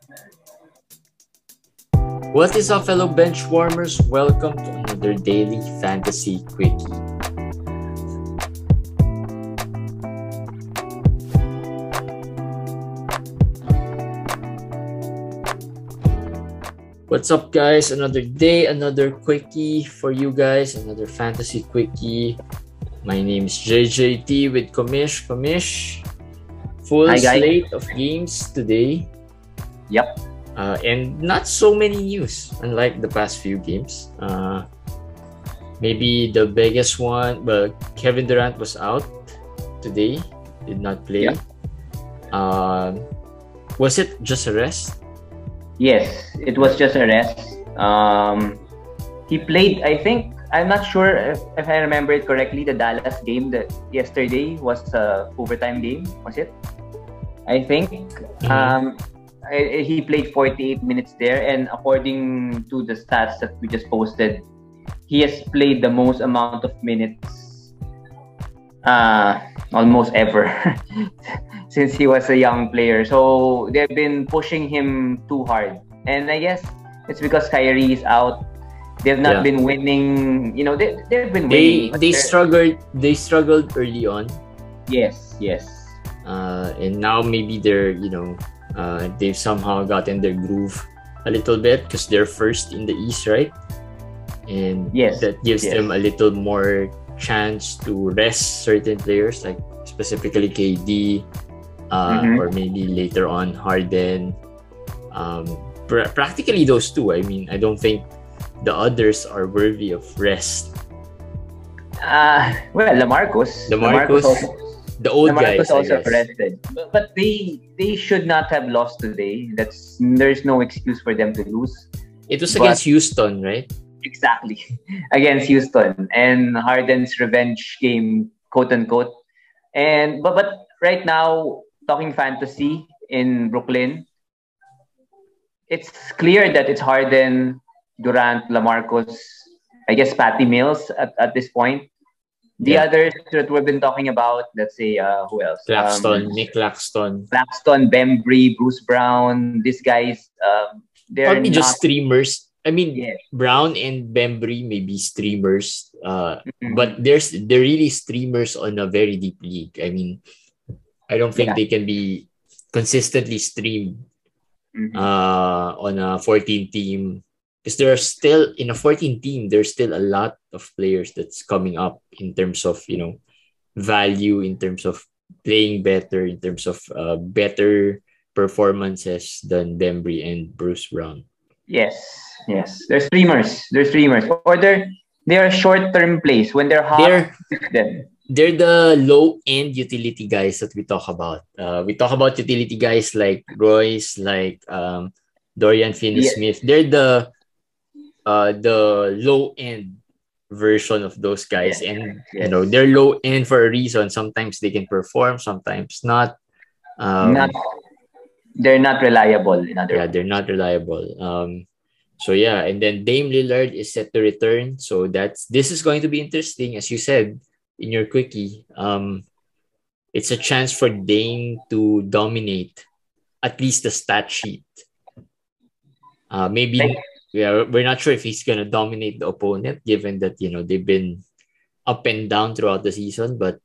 What is up, fellow benchwarmers? Welcome to another daily fantasy quickie. What's up, guys? Another day, another quickie for you guys, another fantasy quickie. My name is JJT with Komish. Komish, full Hi, guys. slate of games today. Yep. And not so many news, unlike the past few games. Maybe the biggest one, but Kevin Durant was out today, did not play. Yep. Was it just a rest? Yes, it was just a rest. He played, I think, I'm not sure if I remember it correctly, the Dallas game that yesterday was a overtime game, was it? I think. He played 48 minutes there, and according to the stats that we just posted, he has played the most amount of minutes almost ever since he was a young player. So they've been pushing him too hard, and I guess it's because Kyrie is out. They've not been winning. You know, they've been winning. They struggled. They struggled early on. Yes. And now maybe they're they've somehow gotten their groove a little bit because they're first in the East, right? And that gives them a little more chance to rest certain players, like specifically KD, or maybe later on Harden. Practically those two. I mean, I don't think the others are worthy of rest. Well, LaMarcus also, the old guys also rested, but they should not have lost today. There's no excuse for them to lose. It was against Houston, right? Exactly, against Houston, and Harden's revenge game, quote unquote. And but right now, talking fantasy in Brooklyn, it's clear that it's Harden, Durant, LaMarcus, I guess Patty Mills at this point. The others that we've been talking about, let's say, who else? Nick Claxton, Bembry, Bruce Brown. These guys, they're probably just streamers. I mean, yes. Brown and Bembry may be streamers, but they're really streamers on a very deep league. I mean, I don't think they can be consistently streamed on a 14 team. Because there are still, in a 14 team, there's still a lot of players that's coming up in terms of, value, in terms of playing better, in terms of better performances than Bembry and Bruce Brown. Yes. They're streamers. Or they are short-term plays. When they're hot, they're the low-end utility guys that we talk about. We talk about utility guys like Royce, like Dorian Finney-Smith. They're the low end version of those guys, and they're low end for a reason. Sometimes they can perform, sometimes not. They're not reliable. They're not reliable. And then Dame Lillard is set to return, so this is going to be interesting, as you said in your quickie. It's a chance for Dame to dominate at least the stat sheet. We're not sure if he's gonna dominate the opponent, given that they've been up and down throughout the season. But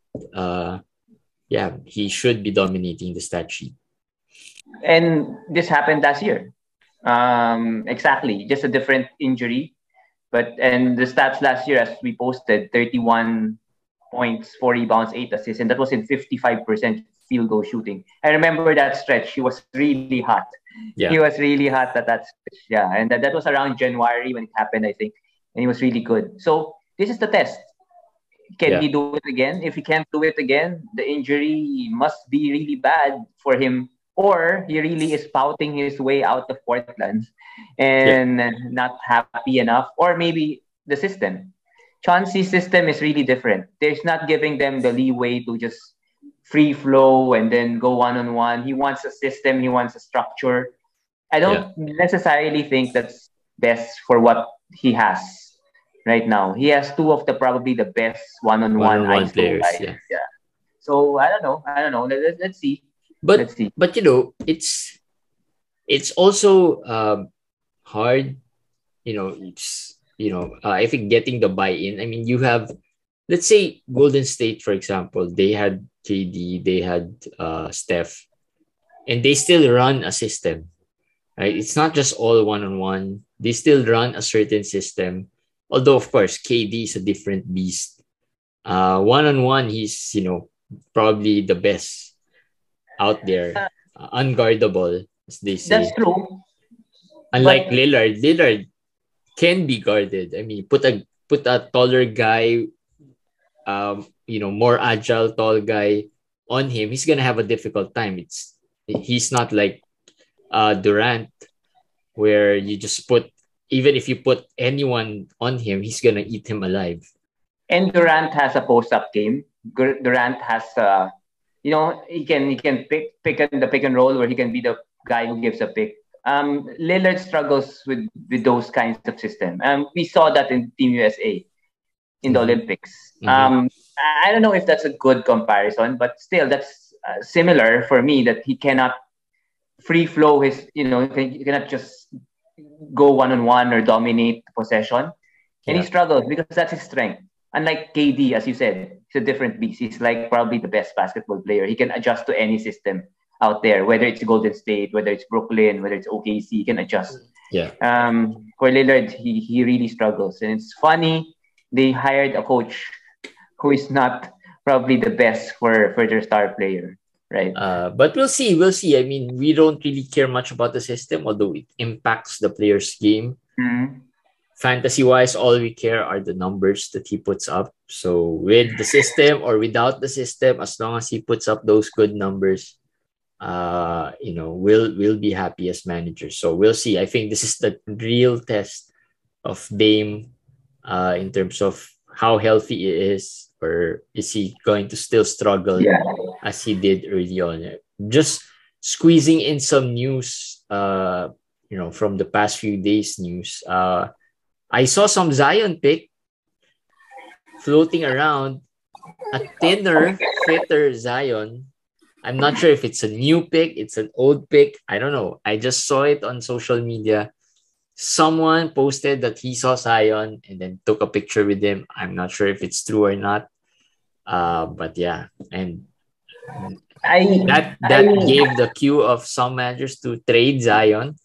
he should be dominating the stat sheet. And this happened last year. Exactly, just a different injury. And the stats last year, as we posted, 31 points, 4 rebounds, 8 assists, and that was in 55% field goal shooting. I remember that stretch. He was really hot. He was really hot at that stretch. Yeah, and that was around January when it happened, I think. And he was really good. So this is the test. Can he do it again? If he can't do it again, the injury must be really bad for him. Or he really is spouting his way out of Portland and not happy enough. Or maybe the system. Chauncey's system is really different. There's not giving them the leeway to just free flow and then go one-on-one. He wants a system. He wants a structure. I don't necessarily think that's best for what he has right now. He has two of probably the best one-on-one players. Guys. So I don't know. Let's see. But it's it's also hard, I think getting the buy-in. I mean, you have, let's say Golden State, for example, they had KD, they had Steph, and they still run a system, right? It's not just all one-on-one. They still run a certain system. Although, of course, KD is a different beast. One-on-one, he's, probably the best out there. Unguardable, as they That's say. true. Unlike But Lillard can be guarded. I mean, put a taller guy, more agile, tall guy on him, he's gonna have a difficult time. He's not like Durant, where you just put, even if you put anyone on him, he's gonna eat him alive. and Durant has a post-up game. Durant has he can pick in the pick and roll where he can be the guy who gives a pick. Lillard struggles with those kinds of system. We saw that in Team USA in the Olympics. I don't know if that's a good comparison, but still, that's similar for me. That he cannot free flow his, he cannot just go one on one or dominate possession, and he Yeah. struggles because that's his strength. Unlike KD, as you said, he's a different beast. He's like probably the best basketball player. He can adjust to any system out there, whether it's Golden State, whether it's Brooklyn, whether it's OKC, he can adjust. Yeah. For Lillard, he really struggles, and it's funny they hired a coach who is not probably the best for their star player, right? But we'll see. We'll see. I mean, we don't really care much about the system, although it impacts the player's game. Mm-hmm. Fantasy wise, all we care are the numbers that he puts up. So with the system or without the system, as long as he puts up those good numbers, we'll be happy as managers. So we'll see. I think this is the real test of Dame, in terms of how healthy he is, or is he going to still struggle as he did early on. Just squeezing in some news, from the past few days news. I saw some Zion pick floating around, a thinner, fitter Zion. I'm not sure if it's a new pick, it's an old pick. I don't know. I just saw it on social media. Someone posted that he saw Zion and then took a picture with him. I'm not sure if it's true or not. But yeah, and that gave the cue of some managers to trade Zion.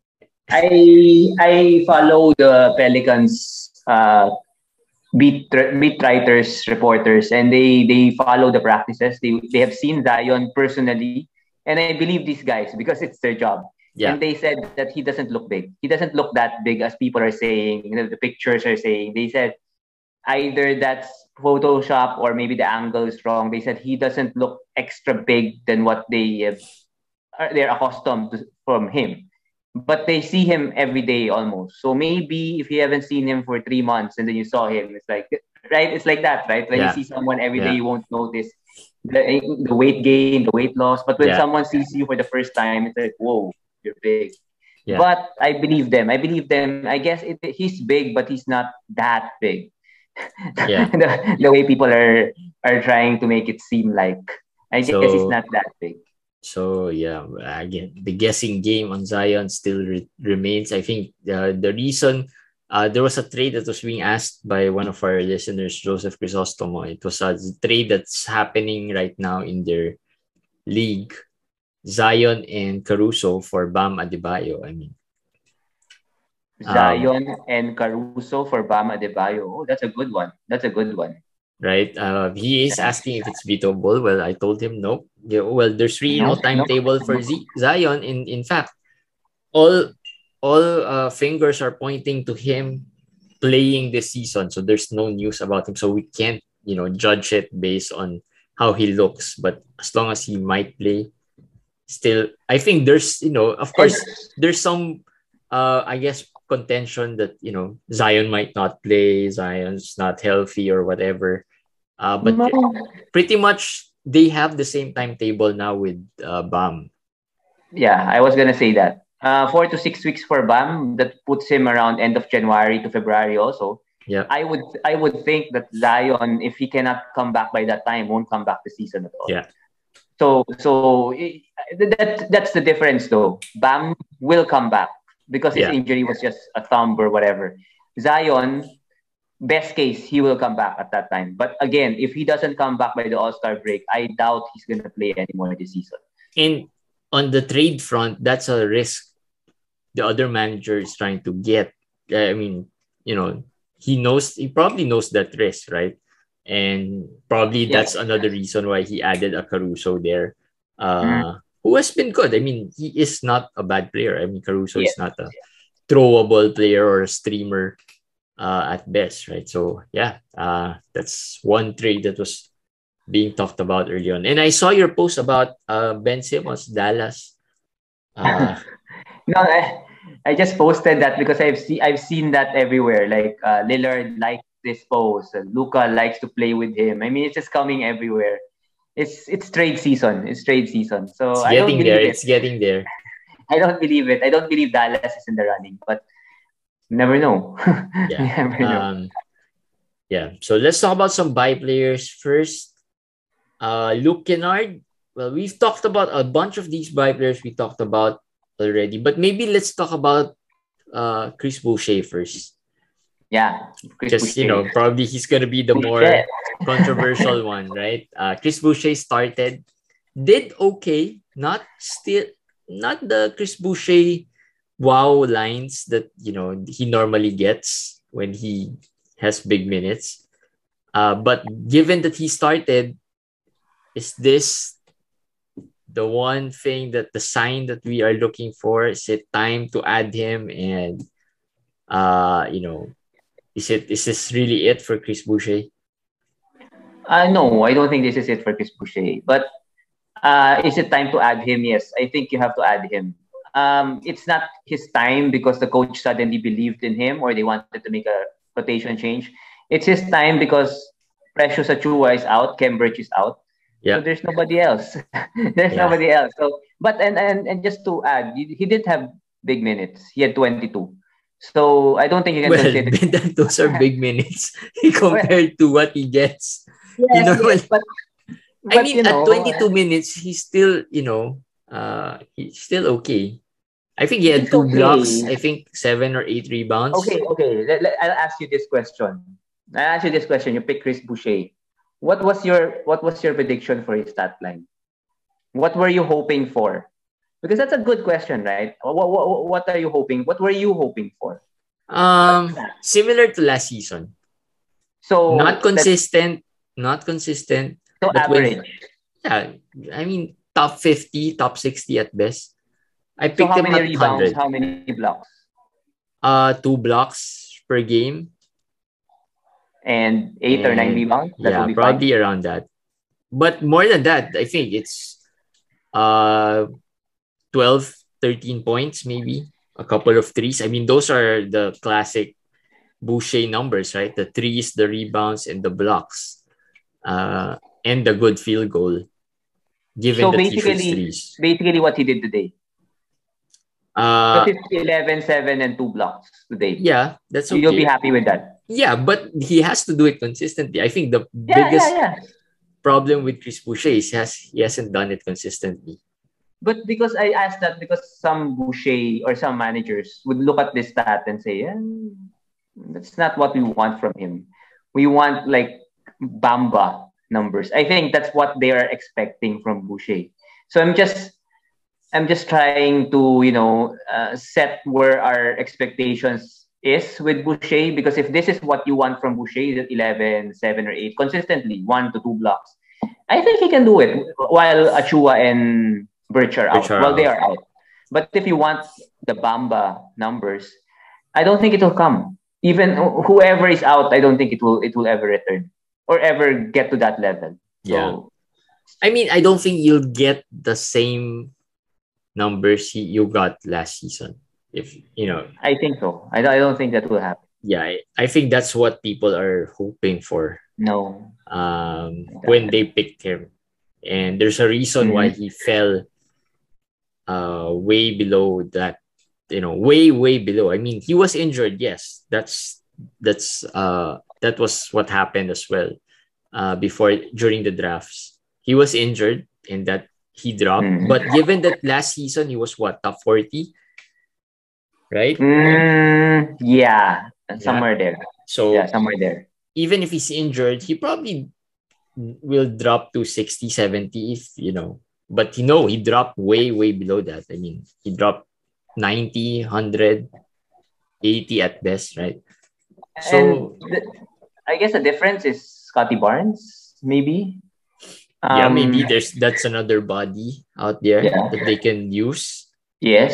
I follow the Pelicans beat writers, reporters, and they follow the practices. They have seen Zion personally, and I believe these guys because it's their job. Yeah. And they said that he doesn't look big. He doesn't look that big as people are saying. The pictures are saying. They said either that's Photoshop or maybe the angle is wrong. They said he doesn't look extra big than what they're accustomed to from him. But they see him every day almost. So maybe if you haven't seen him for 3 months and then you saw him, it's like, right? It's like that, right? When you see someone every day, you won't notice the weight gain, the weight loss. But when someone sees you for the first time, it's like, whoa, you're big. Yeah. But I believe them. I guess he's big, but he's not that big. Yeah. the way people are trying to make it seem like. I guess he's not that big. So yeah, again, the guessing game on Zion still remains. I think the reason there was a trade that was being asked by one of our listeners, Joseph Crisostomo. It was a trade that's happening right now in their league, Zion and Caruso for Bam Adebayo. I mean, Zion and Caruso for Bam Adebayo. Oh, that's a good one. Right. He is asking if it's beatable. Well, I told him no. Yeah, well, there's really no timetable for Zion. In fact, all fingers are pointing to him playing this season. So there's no news about him. So we can't, judge it based on how he looks. But as long as he might play, still, I think there's, of course, there's some, I guess, contention that, Zion might not play, Zion's not healthy or whatever. But pretty much they have the same timetable now with Bam. Yeah, I was gonna say that. 4 to 6 weeks for Bam. That puts him around end of January to February also. Yeah. I would think that Zion, if he cannot come back by that time, won't come back this season at all. Yeah. That's the difference, though. Bam will come back because his Yeah. injury was just a thumb or whatever. Zion, best case, he will come back at that time. But again, if he doesn't come back by the All-Star break, I doubt he's gonna play anymore this season. And on the trade front, that's a risk the other manager is trying to get. I mean, he probably knows that risk, right? And probably that's another reason why he added a Caruso there, who has been good. I mean, he is not a bad player. I mean, Caruso is not a throwable player or a streamer at best, right? So yeah, that's one trade that was being talked about early on. And I saw your post about Ben Simmons, Dallas. No, I just posted that because I've seen that everywhere. Like Lillard likes this post, and Luka likes to play with him. I mean, it's just coming everywhere. It's trade season. It's trade season. So I don't believe it. It's getting there. I don't believe it. I don't believe Dallas is in the running, but never know. Yeah. Never know. Yeah. So let's talk about some buy players first. Luke Kennard. Well, we've talked about a bunch of these buy players we talked about already, but maybe let's talk about Chris Boucher first. Yeah. Just, probably he's going to be the more controversial one, right? Chris Boucher started, did okay, not the Chris Boucher wow lines that, he normally gets when he has big minutes. But given that he started, is this the one thing that the sign that we are looking for? Is it time to add him? And, is this really it for Chris Boucher? No, I don't think this is it for Chris Boucher. But is it time to add him? Yes, I think you have to add him. It's not his time because the coach suddenly believed in him or they wanted to make a rotation change. It's his time because Precious Achua is out, Cambridge is out. Yeah. So there's nobody else. Nobody else. So, but and just to add, he didn't have big minutes. He had 22. So I don't think you can consider those are big minutes compared to what he gets. Yes, but I mean, at 22 minutes, he's still, he's still okay. I think he had 2 blocks. I think 7 or 8 rebounds. Okay. I'll ask you this question. You pick Chris Boucher. What was your prediction for his stat line? What were you hoping for? Because that's a good question, right? What are you hoping? What were you hoping for? Similar to last season. So not consistent. So average. I mean top 50, top 60 at best. I picked him at 100. How many blocks? 2 blocks per game. And 8 or 9 rebounds? That probably fine. Around that. But more than that, I think it's 12, 13 points, maybe. A couple of threes. I mean, those are the classic Boucher numbers, right? The threes, the rebounds, and the blocks. And the good field goal. Given that he shoots threes. Basically what he did today. 11, 7, and 2 blocks today. Yeah, that's okay. You'll be happy with that. Yeah, but he has to do it consistently. I think the biggest problem with Chris Boucher is he hasn't done it consistently. But because I asked that because some Boucher or some managers would look at this stat and say, that's not what we want from him. We want like Bamba numbers. I think that's what they are expecting from Boucher. So I'm just trying to, set where our expectations is with Boucher, because if this is what you want from Boucher, 11, 7 or 8 consistently, 1 to 2 blocks, I think he can do it while Achua and Birch are out. They are out. But if you want the Bamba numbers, I don't think it will come. Even whoever is out, I don't think it will ever return or ever get to that level. Yeah. So, I mean, I don't think you'll get the same numbers you got last season. I think so. I don't think that will happen. Yeah, I think that's what people are hoping for. No. When they picked him. And there's a reason why he fell way below that, way below. I mean, he was injured, yes. That was what happened as well during the drafts. He was injured and that he dropped. Mm. But given that last season he was what, top 40, right? Yeah, Yeah. somewhere there. Yeah, So somewhere there. even if he's injured, he probably will drop to 60, 70 if, but he dropped way, way below that. I mean, he dropped 90, 100, 80 at best, right? And So, I guess the difference is Scotty Barnes, maybe. yeah, maybe that's another body out there Yeah. that they can use. Yes.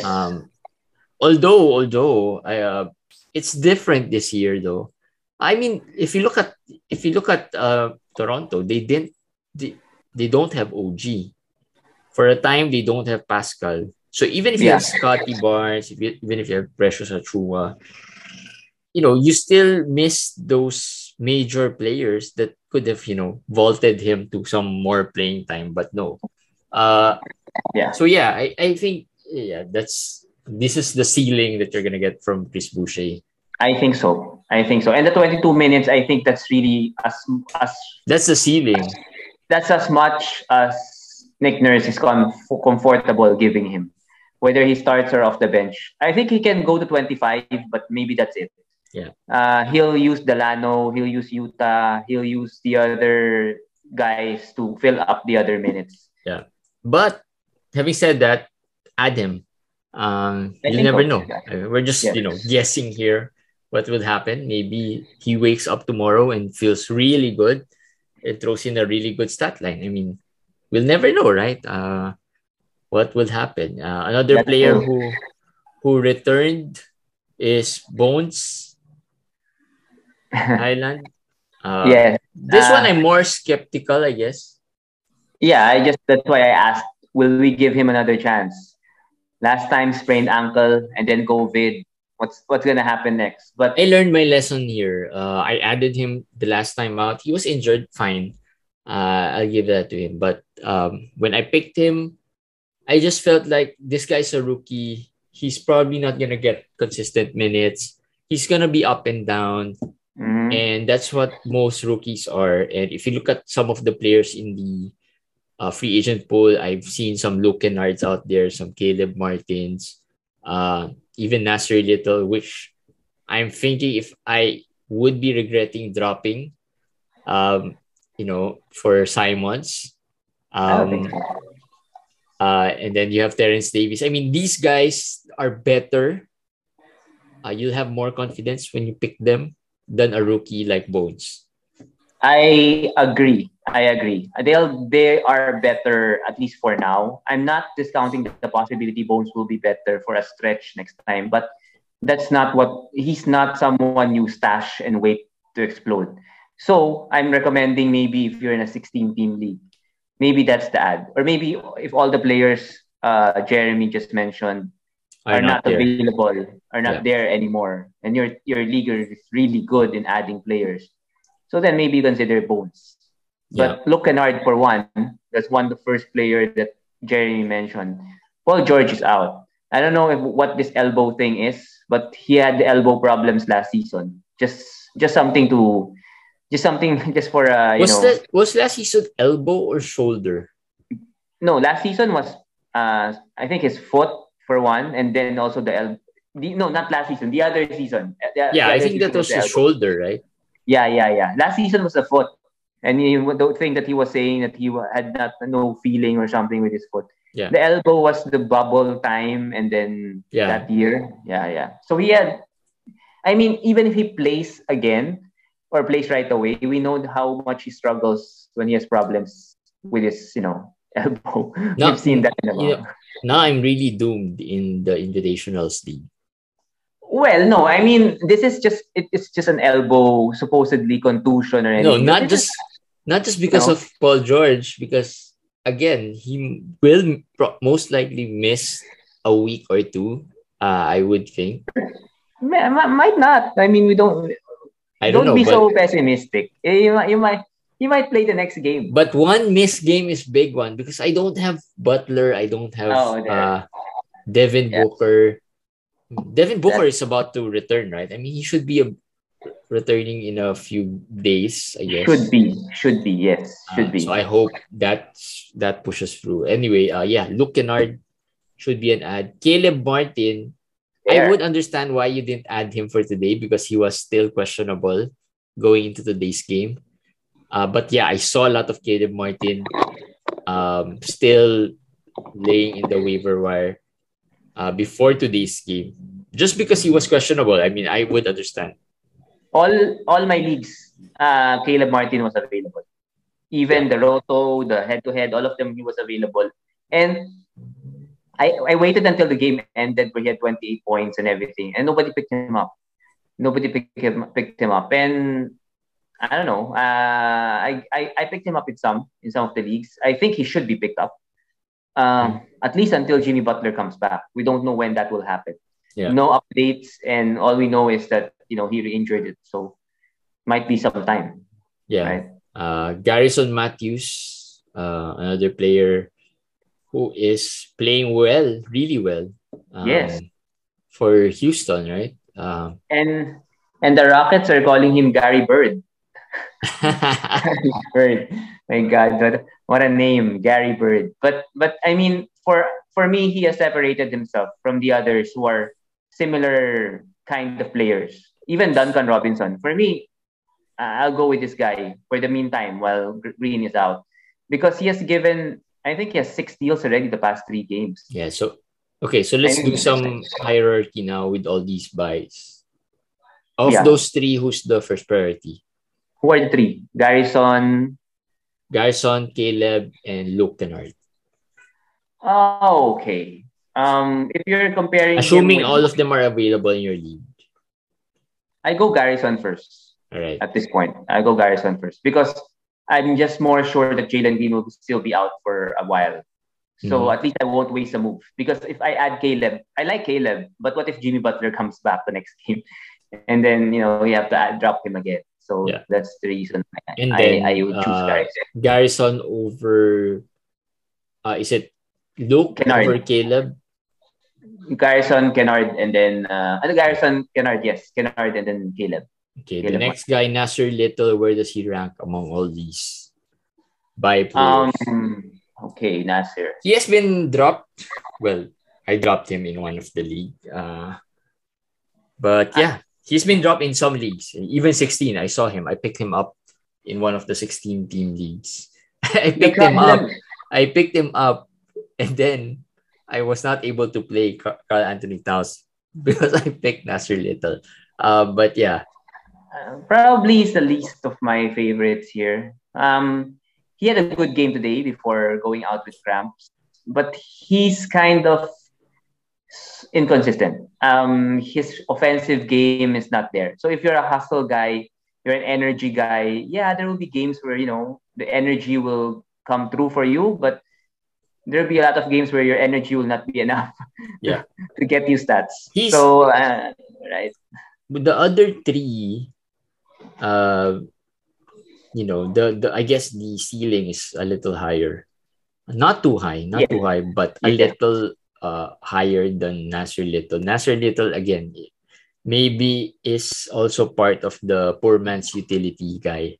Although it's different this year though. I mean, if you look at Toronto, they don't have OG. For a time they don't have Pascal. So even if you Yeah. have Scotty Barnes, even if you have Precious Achua, you still miss those major players that could have, vaulted him to some more playing time, but no. Uh, Yeah. so yeah, I think this is the ceiling that you're gonna get from Chris Boucher. I think so. And the 22 minutes, I think that's really as That's the ceiling. that's as much as Nick Nurse is comfortable giving him, whether he starts or off the bench. I think he can go to 25, but maybe that's it. Yeah. He'll use Delano, he'll use Utah, he'll use the other guys to fill up the other minutes. Yeah. But having said that, add him. You never know. We're just guessing here what will happen. Maybe he wakes up tomorrow and feels really good. It throws in a really good stat line. I mean, we'll never know, right? What will happen? Another player who returned is Bones Highland. Yes. This one I'm more skeptical, I guess. Yeah, that's why I asked, will we give him another chance? Last time sprained ankle and then COVID. What's gonna happen next? But I learned my lesson here. I added him the last time out. He was injured, fine. I'll give that to him. But when I picked him, I just felt like this guy's a rookie. He's probably not gonna get consistent minutes. He's gonna be up and down. And that's what most rookies are. And if you look at some of the players in the free agent pool, I've seen some Luke Kennards out there, some Caleb Martins, even Nasser Little, which I'm thinking if I would be regretting dropping, for Simons. I don't think so. And then you have Terrence Davis. I mean, these guys are better. You'll have more confidence when you pick them than a rookie like Bones. I agree. They are better, at least for now. I'm not discounting the possibility Bones will be better for a stretch next time, but he's not someone you stash and wait to explode. So I'm recommending maybe if you're in a 16-team league, maybe that's the ad. Or maybe if all the players Jeremy just mentioned are not available, are not there anymore, and your league is really good in adding players. So then maybe consider Bones. But Luke Kennard, for one, that's the first player that Jeremy mentioned. Paul George is out. I don't know what this elbow thing is, but he had the elbow problems last season. Just something just for was last season elbow or shoulder? No, last season was I think his foot for one, and then also the elbow. No, not last season. The other season. I think that was his shoulder, right? Yeah. Last season was the foot. And the thing that he was saying that he had no feeling or something with his foot. Yeah. The elbow was the bubble time, and then that year. Yeah. So he had, I mean, even if he plays again or plays right away, we know how much he struggles when he has problems with his, elbow. We've seen that in the now I'm really doomed in the Invitationals League. Well, no, I mean, it's just an elbow, supposedly contusion or anything. No, not just because of Paul George, because again, he will most likely miss a week or two. I would think. Might not. I mean, we don't. I don't know. Be so pessimistic. You might play the next game. But one missed game is big one because I don't have Butler. I don't have Devin Booker. Devin Booker is about to return, right? I mean, he should be returning in a few days, I guess. Should be, yes, should So be. I hope that pushes through. Anyway, yeah, Luke Kennard should be an ad. Caleb Martin, I would There. understand why you didn't add him for today because he was still questionable going into today's game. But yeah, I saw a lot of Caleb Martin still laying in the waiver wire before today's game. Just because he was questionable, I mean, I would understand. All my leagues, Caleb Martin was available. Yeah, Even the Roto, the head-to-head, all of them, he was available. And I waited until the game ended where he had 28 points and everything, and nobody picked him up. Nobody picked him up. And I don't know. I picked him up in some of the leagues. I think he should be picked up. At least until Jimmy Butler comes back. We don't know when that will happen. yeah, No updates, and all we know is that he re-injured it, so might be some time, yeah. right? Garrison Matthews, another player who is playing well, really well, Yes, for Houston, right? and the Rockets are calling him Gary Bird. Gary Bird. My God, what a name, Gary Bird. But I mean, for me, he has separated himself from the others who are similar kind of players. Even Duncan Robinson. For me, I'll go with this guy for the meantime while Green is out, because he has given. I think he has 6 steals already the past 3 games. Yeah, so okay, so I let's do mean, some hierarchy now with all these buys. Of yeah. those three, who's the first priority? Who are the three? Garrison. Garrison, Caleb, and Luke Kennard. Oh, okay. If you're comparing him Assuming with, all of them are available in your league. I go Garrison first. All right. At this point, I go Garrison first because I'm just more sure that Jalen Green will still be out for a while. So at least I won't waste a move. Because if I add Caleb, I like Caleb, but what if Jimmy Butler comes back the next game, and then you have to drop him again? So Yeah. that's the reason And then I would choose Garrison. Garrison over. Is it Luke Kennard. over Caleb? Garrison, Kennard, and then Garrison, Kennard, yes, Kennard, and then Caleb. Okay, Caleb the next guy, Nasser Little, where does he rank among all these buy players? Okay, Nasser. He has been dropped. Well, I dropped him in one of the league. But yeah, he's been dropped in some leagues. Even 16, I saw him. I picked him up in one of the 16 team leagues. I picked him up, and then I was not able to play Carl Anthony Towns because I picked Nasser Little. But yeah. Probably is the least of my favorites here. He had a good game today before going out with cramps, but he's kind of inconsistent. His offensive game is not there. So if you're a hustle guy, you're an energy guy, yeah, there will be games where the energy will come through for you, but there'll be a lot of games where your energy will not be enough to get you stats. Right. With the other three, the I guess the ceiling is a little higher. Not too high, but a little higher than Nasser Little. Nasser Little, again, maybe is also part of the poor man's utility guy.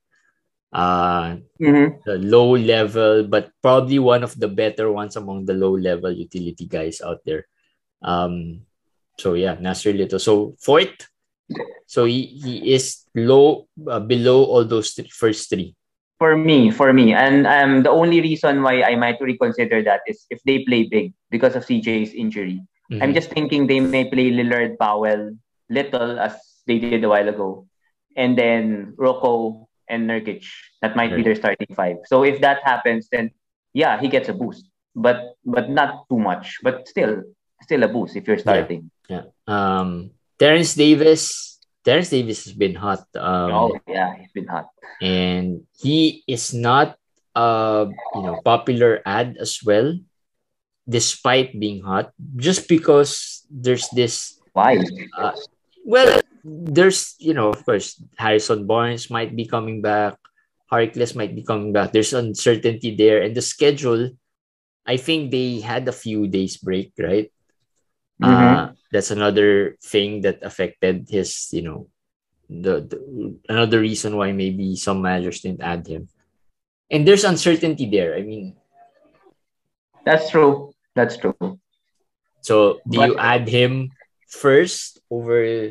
The low level, but probably one of the better ones among the low level utility guys out there. So yeah, Nasser Little. So fourth, so he is low, below all those first three. For me, and the only reason why I might reconsider that is if they play big because of CJ's injury. I'm just thinking they may play Lillard, Powell, Little as they did a while ago, and then Rocco and Nurkic. That might be their starting five. So if that happens, then yeah, he gets a boost, but not too much. But still a boost if you're starting. Yeah. Terrence Davis has been hot. He's been hot, and he is not popular ad as well, despite being hot. Just because there's this. Why? Well, there's of course Harrison Barnes might be coming back, Harkless might be coming back. There's uncertainty there, and the schedule. I think they had a few days break, right? That's another thing that affected his, another reason why maybe some managers didn't add him. And there's uncertainty there. I mean, That's true. That's true. so do But you add him first over,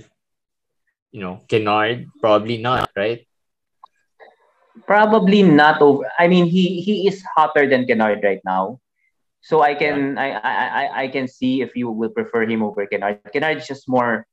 Kennard? Probably not, right? probably not over. I mean, he is hotter than Kennard right now. So I Yeah. can I can see if you will prefer him over Kennard. Kennard is just more,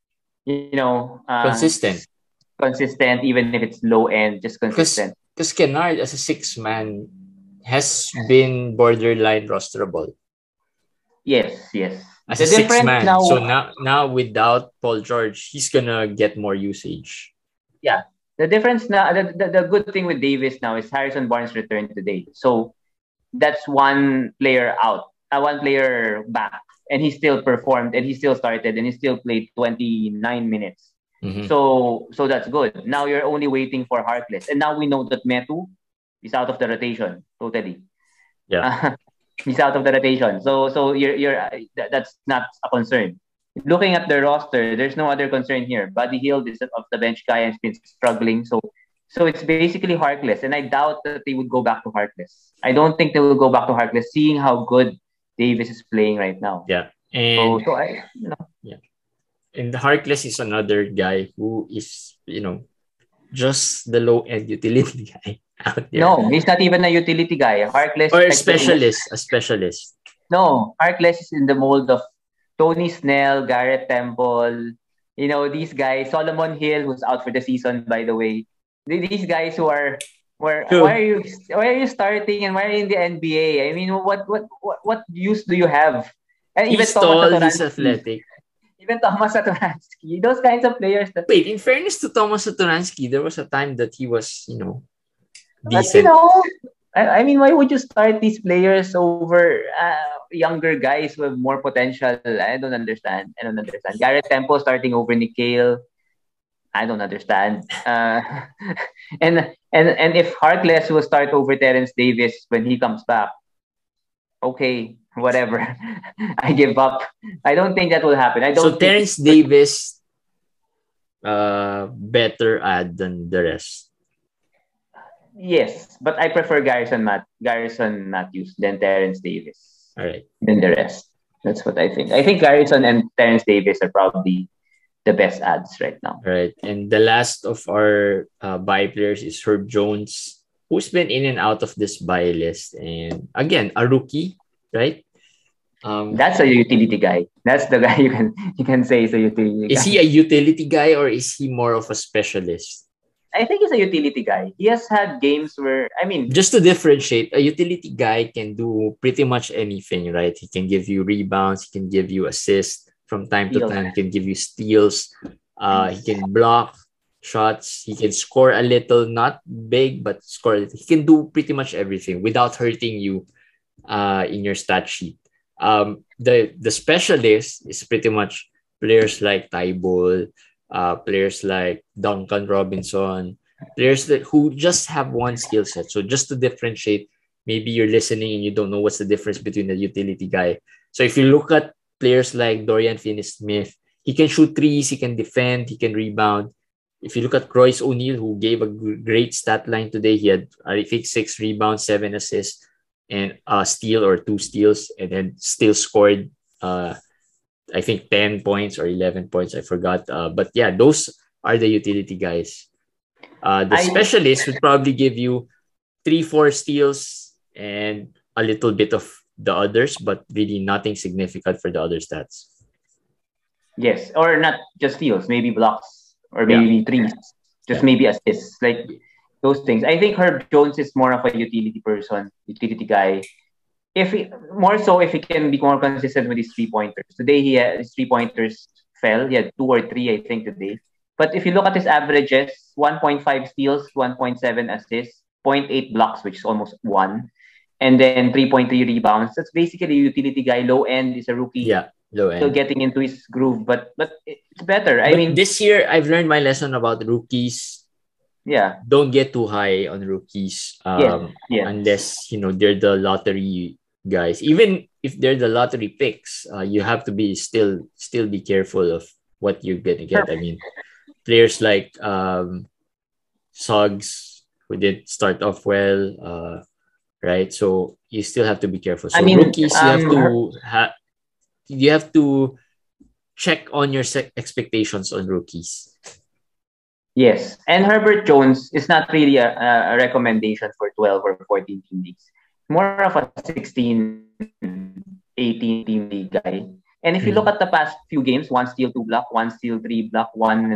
Consistent. consistent, even if it's low end, just consistent. Because Kennard as a six-man has been borderline rosterable Yes, yes. as The a difference six-man. now, So now without Paul George, he's gonna get more usage. yeah. The difference now, the good thing with Davis now is Harrison Barnes returned today. So that's one player out, one player back, and he still performed, and he still started, and he still played 29 minutes. Mhm. So that's good. Now you're only waiting for Harkless, and now we know that Metu is out of the rotation totally. Yeah. He's out of the rotation, so that's not a concern. Looking at the roster, there's no other concern here. Buddy Hield is off the bench guy and has been struggling, so it's basically Harkless, and I doubt that they would go back to Harkless. I don't think they will go back to Harkless, seeing how good Davis is playing right now. Yeah. And So I, yeah. And Harkless is another guy who is, just the low end utility guy out there. no, he's not even a utility guy. Harkless Or a is specialist. No, Harkless is in the mold of Tony Snell, Garrett Temple, these guys, Solomon Hill, who's out for the season, by the way. These guys who are True. why are you starting and why are you in the NBA? I mean, what use do you have? And even He's Thomas tall, he's Satoransky, athletic. even Thomas Satoransky, those kinds of players that. Wait, in fairness to Thomas Satoransky, there was a time that he was, But decent. I mean, why would you start these players over younger guys with more potential? I don't understand. Garrett Temple starting over Nikhil. I don't understand. And if Harkless will start over Terence Davis when he comes back, okay, whatever. I give up. I don't think that will happen. I don't. So Terence Davis, better add than the rest. Yes, but I prefer Garrison Matthews than Terence Davis. All right. Than the rest. That's what I think. I think Garrison and Terence Davis are probably the best ads right now. All right. And the last of our buy players is Herb Jones, who's been in and out of this buy list. And again, a rookie, right? That's a utility guy. That's the guy you can say is a utility guy. Is he a utility guy or is he more of a specialist? I think he's a utility guy. He has had games where, just to differentiate, a utility guy can do pretty much anything, right? He can give you rebounds, he can give you assists from time to time, he can give you steals, he can block shots, he can score a little, not big, but score a little. He can do pretty much everything without hurting you in your stat sheet. The specialist is pretty much players like Tyball, players like Duncan Robinson, players who just have one skill set. So just to differentiate, maybe you're listening and you don't know what's the difference between a utility guy. So if you look at players like Dorian Finney-Smith, he can shoot threes, he can defend, he can rebound. If you look at Royce O'Neal, who gave a great stat line today, he had, I think, 6 rebounds, 7 assists, and a steal or 2 steals, and then still scored I think 10 points or 11 points. I forgot. But yeah, those are the utility guys. The specialist would probably give you 3-4 steals and a little bit of the others, but really nothing significant for the other stats. Yes, or not just steals, maybe blocks or maybe threes, just maybe assists, like those things. I think Herb Jones is more of a utility utility guy. If he can be more consistent with his 3-pointers. Today his 3-pointers fell. He had 2 or 3, I think, today. But if you look at his averages, 1.5 steals, 1.7 assists, 0.8 blocks, which is almost 1, and then 3.3 rebounds. That's basically a utility guy. Low end is a rookie. Yeah, low end. Still getting into his groove, but it's better. This year I've learned my lesson about rookies. Yeah. Don't get too high on rookies. Unless they're the lottery guys. Even if they're the lottery picks, you have to be still be careful of what you're gonna get. I mean, players like Suggs who did start off well, right? So you still have to be careful. I So mean, rookies, you have to check on your expectations on rookies. yes. And Herbert Jones is not really a recommendation for 12 or 14 team leagues. More of a 16, 18 team league guy. And if you look at the past few games, 1 steal, 2 block, 1 steal, 3 block,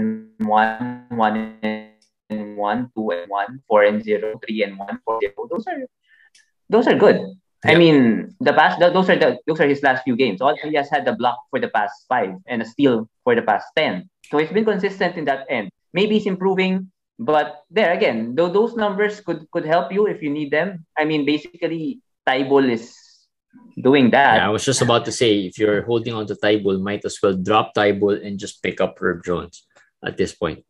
1-1, 2-1, 4-0, 3-1, 4-0. Those are good. Yeah. I mean, those are his last few games. All he has had the block for the past 5 and a steal for the past 10. So he's been consistent in that end. Maybe he's improving, but there again, those numbers could help you if you need them. I mean, basically, Tyball is doing that. Yeah, I was just about to say, if you're holding on to Tyball, might as well drop Tyball and just pick up Herb Jones at this point.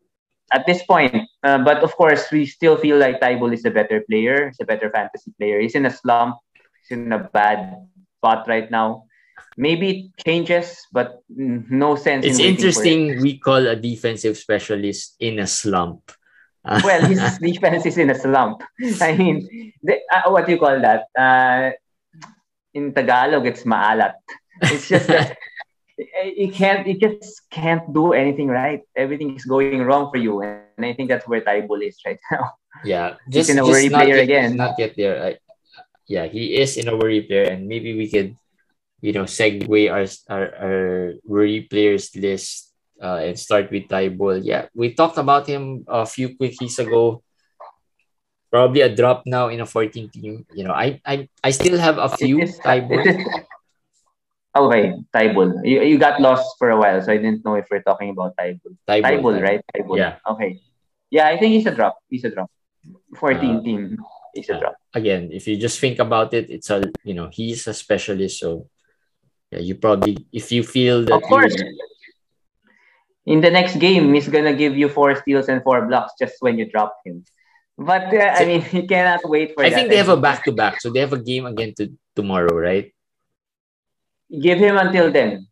But of course, we still feel like Tyball is a better player. He's a better fantasy player. He's in a slump. He's in a bad spot right now. Maybe it changes, but no sense. It's interesting. We call a defensive specialist in a slump. Well, his defense is in a slump. I mean, what do you call that? In Tagalog, it's maalat. It's just that you just can't do anything right. Everything is going wrong for you, and I think that's where Tyball is right now. Yeah, he's in a worry player again. Not yet there. Yeah, he is in a worry player, and maybe we could, segue our worry players list and start with Tyball. Yeah, we talked about him a few quickies ago. Probably a drop now in a 14 team. I still have a few Tyball. Okay, Tyball. You got lost for a while, so I didn't know if we're talking about Tyball. Tyball, right? Tyball. Yeah. Okay. Yeah, I think he's a drop. 14 team. He's a drop. Again, if you just think about it, it's he's a specialist. So yeah, you probably, if you feel that, of course, in the next game, he's gonna give you 4 steals and 4 blocks just when you drop him. But I mean, you cannot wait for that. I think they have a back-to-back, so they have a game again tomorrow, right? Give him until then.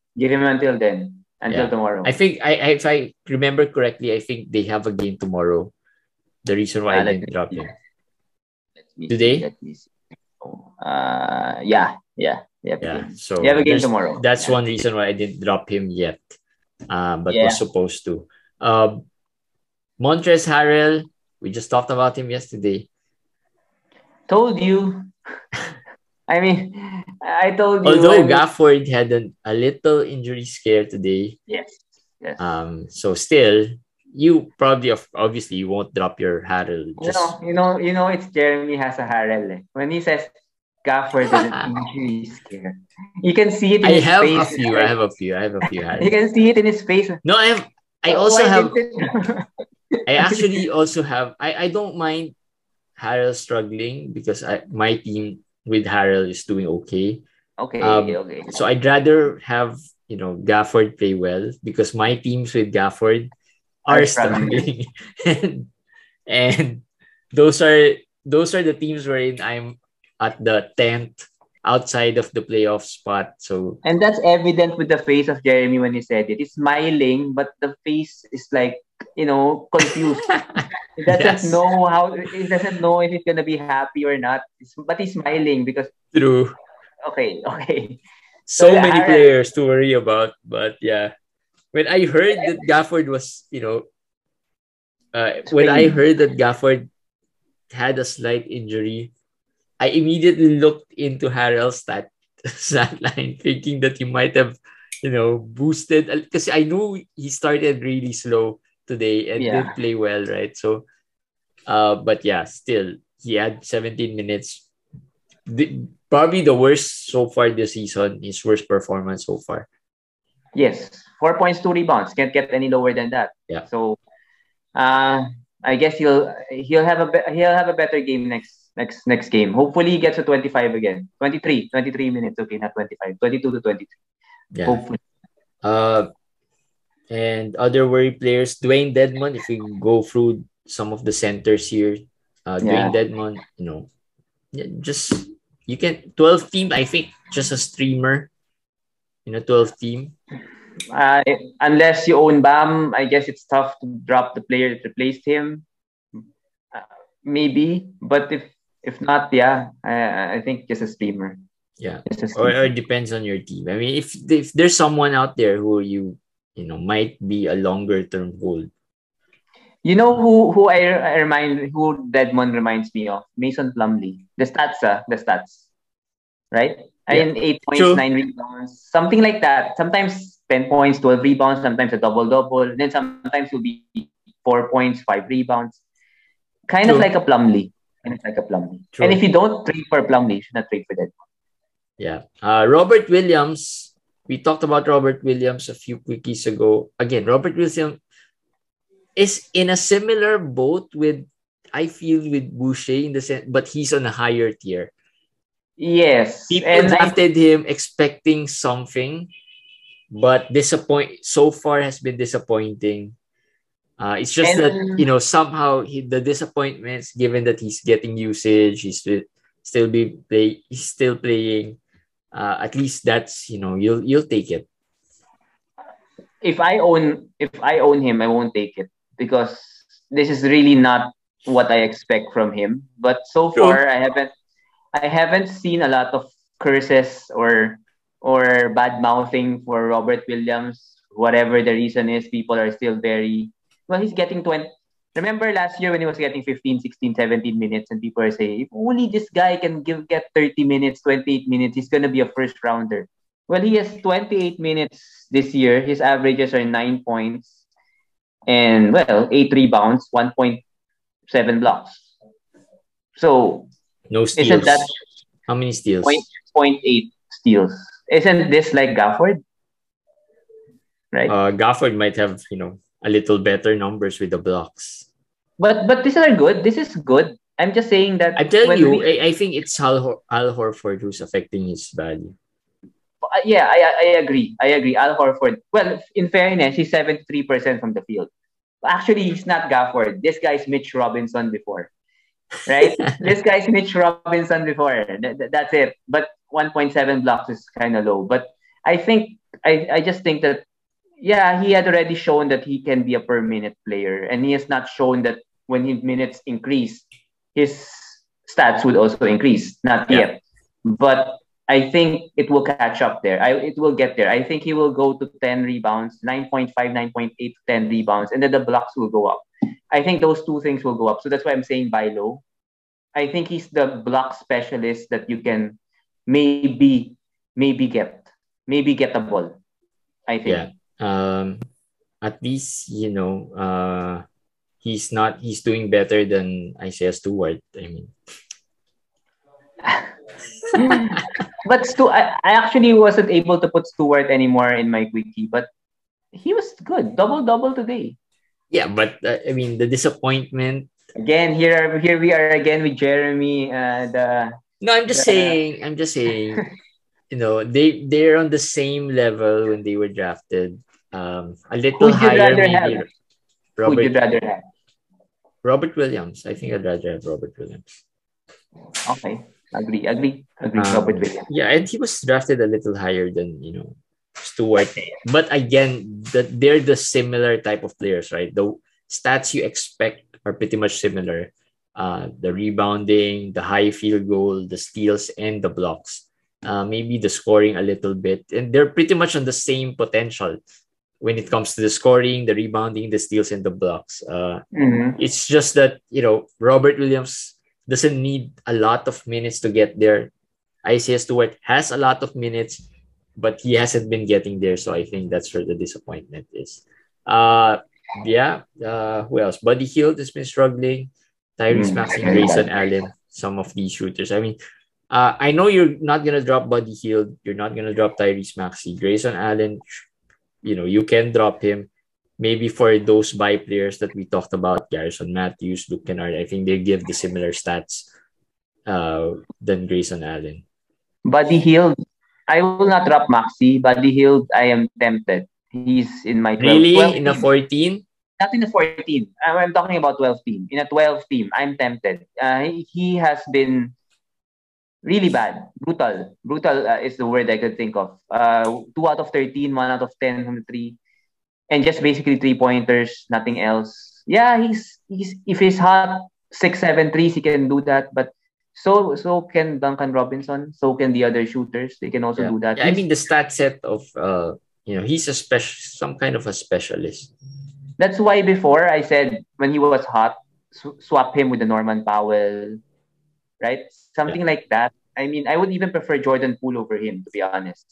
Until tomorrow. I think if I remember correctly, I think they have a game tomorrow. The reason why I didn't drop him. Today? Let me see. Yeah. So you have a game tomorrow. That's one reason why I didn't drop him yet. But was supposed to. Montrezl Harrell, we just talked about him yesterday. Told you. I mean, I told you. Although Gafford had a little injury scare today. Yes. So still, you probably obviously you won't drop your Harrell. You know, it's Jeremy has a Harrell. When he says Gafford has an injury scare, you can see it in his face. I have a few Harrell. You can see it in his face. No, I also have. I actually also have. I don't mind Harrell struggling because my team with Harrell is doing okay. Okay. So I'd rather have Gafford play well because my teams with Gafford are struggling, and those are the teams wherein I'm at the 10th outside of the playoff spot. So and that's evident with the face of Jeremy when he said it. He's smiling, but the face is like confused. He doesn't know he doesn't know if he's gonna be happy or not. But he's smiling because true. Okay. So many players to worry about, but yeah. When I heard that Gafford was, when I heard that Gafford had a slight injury, I immediately looked into Harrell's stat line, thinking that he might have, boosted because I knew he started really slow today and didn't play well, right? So, but yeah, still he had 17 minutes. Probably the worst so far this season. His worst performance so far. Yes, 4 points, 2 rebounds. Can't get any lower than that. Yeah. So, I guess he'll have a better game next game. Hopefully, he gets to 25 again. 23 minutes. Okay, not 25. 22 to 23. Yeah. Hopefully. And other worry players, Dwayne Dedmon. If we go through some of the centers here, Dwayne Dedmon. Just you can 12 team. I think just a streamer in a 12 team. Unless you own Bam, I guess it's tough to drop the player that replaced him. Maybe, but if not, yeah, I think just a streamer. Yeah, Just a or streamer. it depends on your team. I mean, if there's someone out there who you know might be a longer term hold. You know who I remind who Deadmon reminds me of? Mason Plumlee. The stats, right? I Yeah, mean, 8 points, true. 9 rebounds, something like that. Sometimes 10 points, 12 rebounds. Sometimes a double. Then sometimes will be 4 points, 5 rebounds. Kind of True. like a Plumlee. Kind of like a Plumlee. And if True. you don't trade for Plumlee, you should not trade for Deadmon. Yeah. Robert Williams. We talked about Robert Williams a few quickies ago. Again, Robert Williams is in a similar boat with, I feel, with Boucher in the sense, but he's on a higher tier. Yes, People and drafted him expecting something, but so far has been disappointing. It's just that somehow the disappointments, given that he's getting usage, he's still playing. At least that's you'll take it. if I own him, I won't take it because this is really not what I expect from him. But so True. far, I haven't seen a lot of curses or bad mouthing for Robert Williams. Whatever the reason is, people are still very well. He's getting 20. Remember last year when he was getting 15, 16, 17 minutes, and people are saying, if only this guy can get 30 minutes, 28 minutes, he's gonna be a first rounder. Well, he has 28 minutes this year. His averages are 9 points and 8 rebounds, 1.7 blocks. So no steals. Isn't that how many steals? 0.8 steals? Isn't this like Gafford? Right. Gafford might have a little better numbers with the blocks. But these are good. This is good. I'm just saying that I'm telling you, I think it's Al Horford who's affecting his value. Yeah, I agree. Al Horford. Well, in fairness, he's 73% from the field. Actually, he's not Gafford. This guy's Mitch Robinson before. Right? This guy's Mitch Robinson before. That's it. But 1.7 blocks is kind of low. But I just think that, yeah, he had already shown that he can be a per minute player. And he has not shown that when his minutes increase, his stats would also increase. Not yet. But I think it will catch up there. It will get there. I think he will go to 10 rebounds, 9.5, 9.8, 10 rebounds, and then the blocks will go up. I think those two things will go up. So that's why I'm saying buy low. I think he's the block specialist that you can maybe get a ball. I think. Yeah. At least he's doing better than Isaiah Stewart. I mean. But I actually wasn't able to put Stewart anymore in my quickie, but he was good. Double today. Yeah, but I mean the disappointment. Again, here we are again with Jeremy. I'm just saying. They're on the same level when they were drafted. A little higher maybe. Who'd you rather have? Robert Williams. I think I'd rather have Robert Williams. Okay. Agree. Robert Williams. Yeah, and he was drafted a little higher than Stewart. But again, they're the similar type of players, right? The stats you expect are pretty much similar. The rebounding, the high field goal, the steals, and the blocks. Maybe the scoring a little bit, and they're pretty much on the same potential when it comes to the scoring, the rebounding, the steals, and the blocks. It's just that Robert Williams doesn't need a lot of minutes to get there. Isaiah Stewart has a lot of minutes, but he hasn't been getting there. So I think that's where the disappointment is. Who else? Buddy Hield has been struggling. Tyrese Maxey, Grayson Allen, some of these shooters. I mean, I know you're not going to drop Buddy Hield. You're not going to drop Tyrese Maxey. Grayson Allen, you can drop him. Maybe for those buy players that we talked about, Garrison Matthews, Luke Kennard, I think they give the similar stats than Grayson Allen. Buddy Hield, I will not drop Maxey. Buddy Hield, I am tempted. He's in my 12. Really? 12 in a 14? Not in the 14. I'm talking about 12 team. In a 12 team, I'm tempted. He has been Really bad. Brutal. Brutal is the word I could think of. 2 out of 13, 1 out of 10 from the three. And just basically 3-pointers, nothing else. Yeah, he's if he's hot, 6, 7 threes, he can do that. But so can Duncan Robinson. So can the other shooters. They can also Yeah. do that. Yeah, I mean the stat set of he's a special, some kind of a specialist. That's why before I said when he was hot, swap him with the Norman Powell, right? Yeah. Something like that. I mean, I would even prefer Jordan Poole over him, to be honest.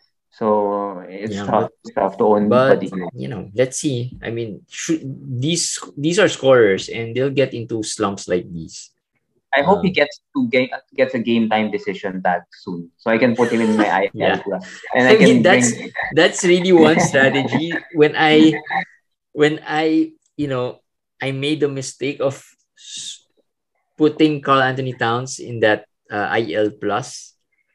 So it's Yeah, tough. It's tough to own but Buddy Hield. let's see. I mean, these are scorers, and they'll get into slumps like these. I hope he Um, gets a game time decision back soon, so I can put him in my IL yeah, plus, and I I mean can bring. that's really one strategy. When I I made the mistake of putting Carl Anthony Towns in that IL plus.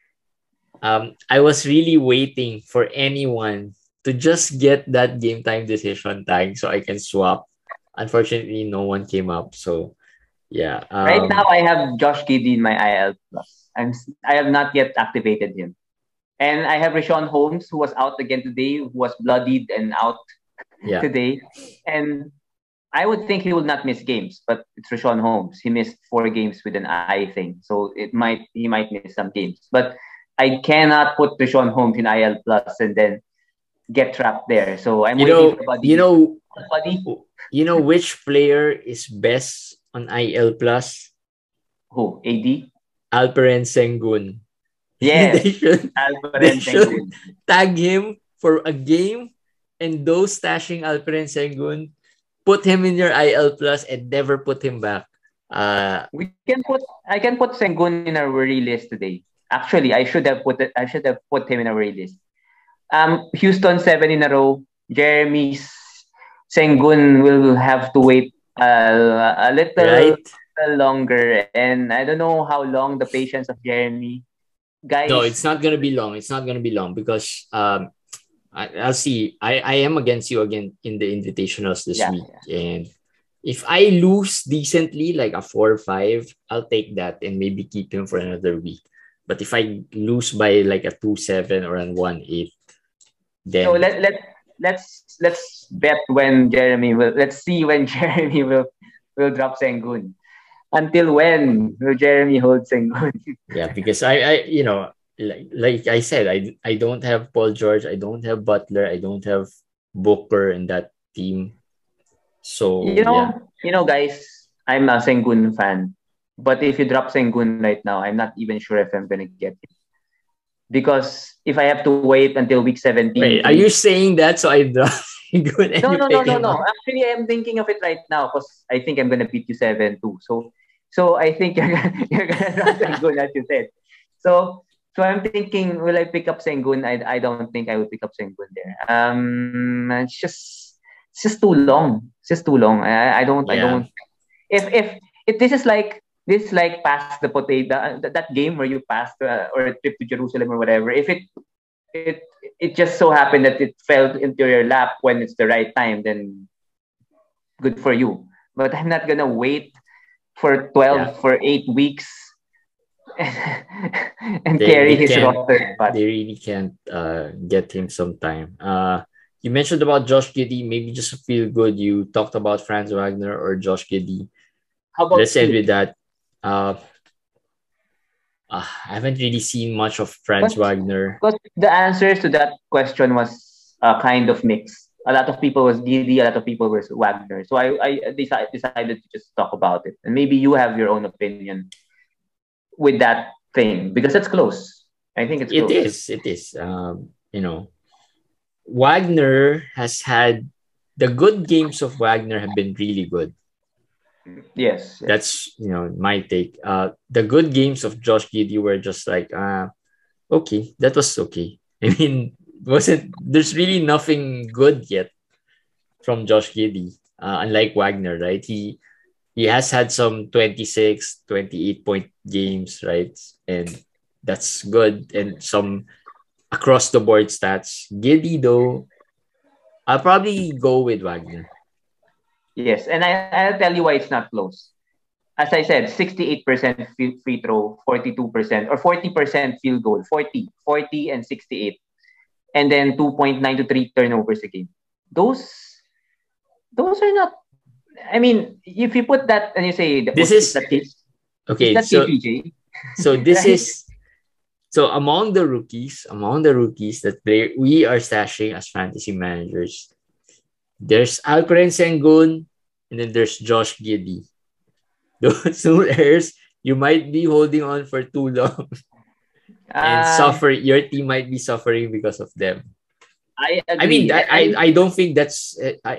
I was really waiting for anyone to just get that game time decision tag so I can swap. Unfortunately, no one came up. So yeah. Right now, I have Josh Giddey in my IL plus. I have not yet activated him, and I have Rashawn Holmes, who was out again today, who was bloodied and out Yeah. today, and I would think he will not miss games, but it's Rashawn Holmes. He missed 4 games with an eye thing, so he might miss some games. But I cannot put Rashawn Holmes in IL plus and then get trapped there. So I'm waiting for Buddy. Buddy? You know which player is best on IL plus? Who? AD? Alperen Sengun. Yes. they should, Alperen Sengun. tag him for a game, and those stashing Alperen Sengun, put him in your IL plus and never put him back. I can put Sengun in our worry list today. Actually, I should have put him in a worry list. Houston 7 in a row. Jeremy Sengun will have to wait a little longer, and I don't know how long the patience of Jeremy. Guys, no, it's not gonna be long. It's not gonna be long because I'll see. I am against you again in the invitationals this week, and if I lose decently, like a 4-5, I'll take that and maybe keep him for another week. But if I lose by like a 2-7 or a 1-8, then so let's bet when Jeremy will. Let's see when Jeremy will drop Sengun. Until when will Jeremy hold Sengun? Yeah, because I like I said, I don't have Paul George, I don't have Butler, I don't have Booker in that team. So guys, I'm a Sengun fan. But if you drop Sengun right now, I'm not even sure if I'm gonna get it. Because if I have to wait until week 17. Wait, are you saying that so I drop Sengun? No. Actually, I'm thinking of it right now because I think I'm gonna beat you 7-2. So I think you're gonna drop Sengun as you said. So I'm thinking, will I pick up Sengun? I don't think I would pick up Sengun there. It's just too long. It's just too long. I don't. If this is like pass the potato, that game where you passed or a trip to Jerusalem or whatever. If it just so happened that it fell into your lap when it's the right time, then good for you. But I'm not gonna wait for 8 weeks and carry his roster. But they really can't get him some time. You mentioned about Josh Giddey, maybe just to feel good. You talked about Franz Wagner or Josh Giddey. How about let's end with that. I haven't really seen much of Franz Wagner. Because the answers to that question was kind of mixed. A lot of people was Giddey, a lot of people was Wagner. So I decided to just talk about it. And maybe you have your own opinion with that thing because it's close. I think it's close. It is. Wagner has had the good games of Wagner have been really good. Yes. That's my take. The good games of Josh Giddey were just like okay, that was okay. I mean, there's really nothing good yet from Josh Giddey, unlike Wagner, right? He has had some 26, 28 point games, right? And that's good. And some across the board stats. Giddey, though, I'll probably go with Wagner. Yes, and I'll tell you why it's not close. as I said, 68% free throw, 42%, or 40% field goal, 40 and 68. And then 2.9 to 3 turnovers a game. Those are not, I mean, if you put that and you say, This is that case, okay. is that So KPJ? so this Right? is so among the rookies that we are stashing as fantasy managers. There's Alperen Sengun, and then there's Josh Giddey. Those two players you might be holding on for too long and suffer. Your team might be suffering because of them. I I mean, agree. I don't think that's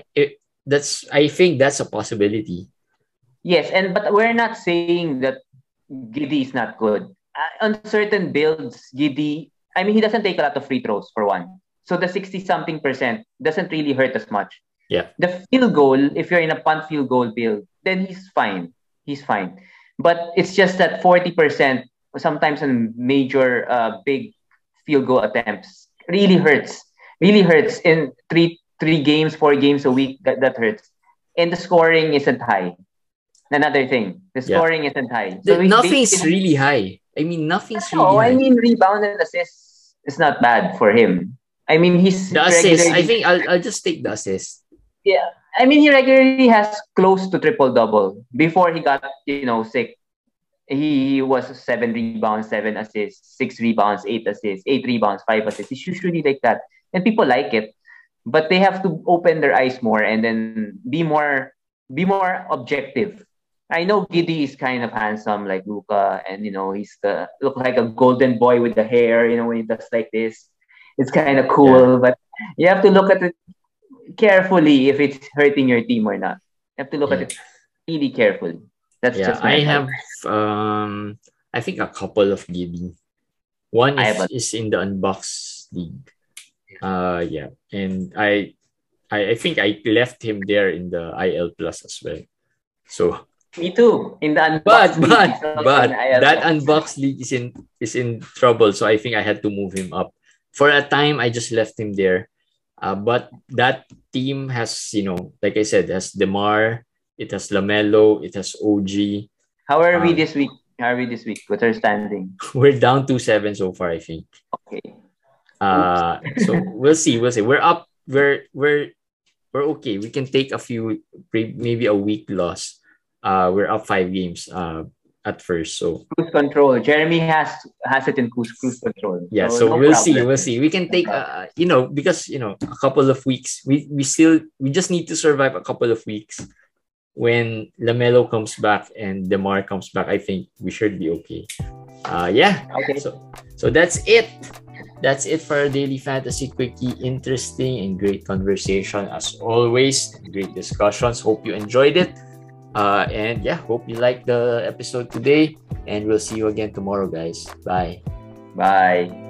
I think that's a possibility. Yes, but we're not saying that Giddy is not good. On certain builds, Giddy, I mean, he doesn't take a lot of free throws for one. So the 60-something% doesn't really hurt as much. Yeah. The field goal, if you're in a punt field goal build, then he's fine. He's fine. But it's just that 40%, sometimes in major big field goal attempts, really hurts. Really hurts in three games, 4 games a week. That hurts. And the scoring isn't high. Another thing, the scoring isn't high. So nothing's really high. I mean, nothing's really high. I mean, rebound and assists is not bad for him. I mean, he's the assist. I think I'll just take the assist. Yeah, I mean, he regularly has close to triple-double. Before he got, sick, he was 7 rebounds, 7 assists, 6 rebounds, 8 assists, 8 rebounds, 5 assists. He's usually like that. And people like it. But they have to open their eyes more and then be more objective. I know Giddy is kind of handsome like Luka, and he's look like a golden boy with the hair, when he does like this. It's kind of cool, but you have to look at it carefully if it's hurting your team or not. You have to look at it really carefully. That's just I have I think a couple of Giddy. One is in the Unbox League. And I think I left him there in the IL Plus as well. So me too. In the Unbox League. But that Unbox League is in trouble, so I think I had to move him up. For a time I just left him there. But that team has, like I said, has DeMar, it has LaMelo, it has OG. How are we this week? What's our standing? We're down 2-7 so far, I think. Okay. So we'll see. We're up. We're okay. We can take maybe a week loss. We're up 5 games at first. So cruise control. Jeremy has it in cruise control. Yeah. So no we'll see. We'll see. We can take because a couple of weeks. We just need to survive a couple of weeks. When LaMelo comes back and DeMar comes back, I think we should be okay. Okay. So that's it. That's it for our daily fantasy quickie. Interesting and great conversation as always. Great discussions. Hope you enjoyed it. Hope you liked the episode today. And we'll see you again tomorrow, guys. Bye. Bye.